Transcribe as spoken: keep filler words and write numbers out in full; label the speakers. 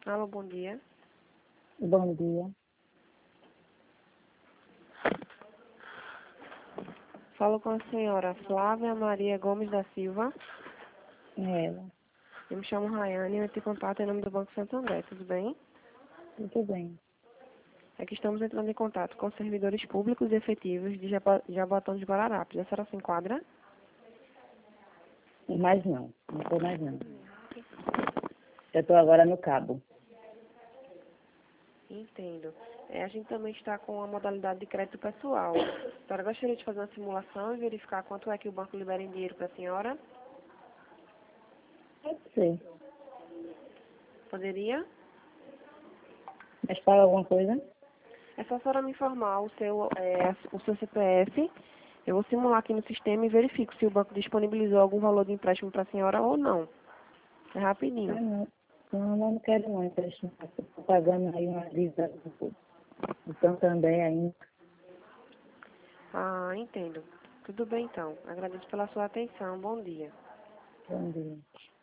Speaker 1: Alô, bom dia.
Speaker 2: Bom dia.
Speaker 1: Falo com a senhora Flávia Maria Gomes da Silva.
Speaker 2: É ela.
Speaker 1: Eu me chamo Rayane e eu entro em contato em nome do Banco Santander, tudo bem?
Speaker 2: Tudo bem.
Speaker 1: É que estamos entrando em contato com servidores públicos e efetivos de Jaba- Jaboatão de Guararapes. A senhora se enquadra?
Speaker 2: Mas não, não estou mais não. Eu estou agora no cabo.
Speaker 1: Entendo. É, a gente também está com a modalidade de crédito pessoal. A senhora gostaria de fazer uma simulação e verificar quanto é que o banco libera em dinheiro para a senhora?
Speaker 2: Pode ser.
Speaker 1: Poderia?
Speaker 2: Mas paga alguma coisa?
Speaker 1: É só a senhora me informar o seu, é, o seu C P F. Eu vou simular aqui no sistema e verifico se o banco disponibilizou algum valor de empréstimo para a senhora ou não. É
Speaker 2: Ah,
Speaker 1: rapidinho.
Speaker 2: não. Não, eu não quero não empréstimo. Estou pagando aí uma dívida. Então também ainda.
Speaker 1: Ah, entendo. Tudo bem então. Agradeço pela sua atenção. Bom dia.
Speaker 2: Bom dia.